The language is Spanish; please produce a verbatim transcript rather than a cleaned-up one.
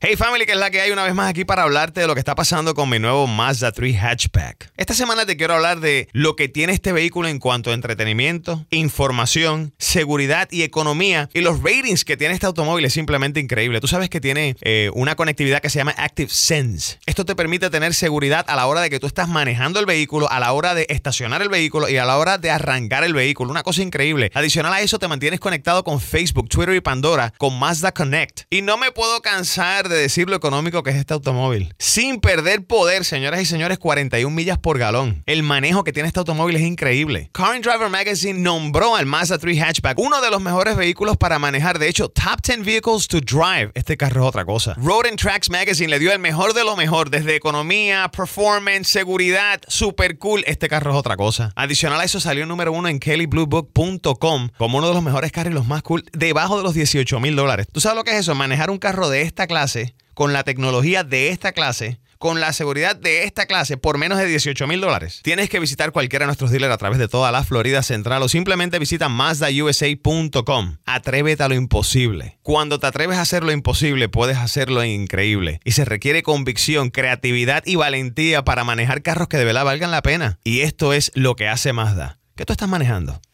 Hey family, que es la que hay una vez más aquí para hablarte de lo que está pasando con mi nuevo Mazda tres Hatchback. Esta semana te quiero hablar de lo que tiene este vehículo en cuanto a entretenimiento, información, seguridad y economía. Y los ratings que tiene este automóvil es simplemente increíble. Tú sabes que tiene eh, una conectividad que se llama Active Sense. Esto te permite tener seguridad a la hora de que tú estás manejando el vehículo, a la hora de estacionar el vehículo y a la hora de arrancar el vehículo. Una cosa increíble. Adicional a eso, te mantienes conectado con Facebook, Twitter y Pandora con Mazda Connect. Y no me puedo cansar de de decir lo económico que es este automóvil. Sin perder poder, señoras y señores, cuarenta y una millas por galón. El manejo que tiene este automóvil es increíble. Car and Driver Magazine nombró al Mazda tres Hatchback uno de los mejores vehículos para manejar. De hecho, Top diez Vehicles to Drive. Este carro es otra cosa. Road and Tracks Magazine le dio el mejor de lo mejor, desde economía, performance, seguridad, super cool. Este carro es otra cosa. Adicional a eso, salió número uno en Kelley Blue Book punto com como uno de los mejores carros y los más cool, debajo de los dieciocho mil dólares. ¿Tú sabes lo que es eso? Manejar un carro de esta clase, con la tecnología de esta clase, con la seguridad de esta clase, por menos de dieciocho mil dólares. Tienes que visitar cualquiera de nuestros dealers a través de toda la Florida Central o simplemente visita Mazda U S A punto com. Atrévete a lo imposible. Cuando te atreves a hacer lo imposible, puedes hacerlo increíble. Y se requiere convicción, creatividad y valentía para manejar carros que de verdad valgan la pena. Y esto es lo que hace Mazda. ¿Qué tú estás manejando?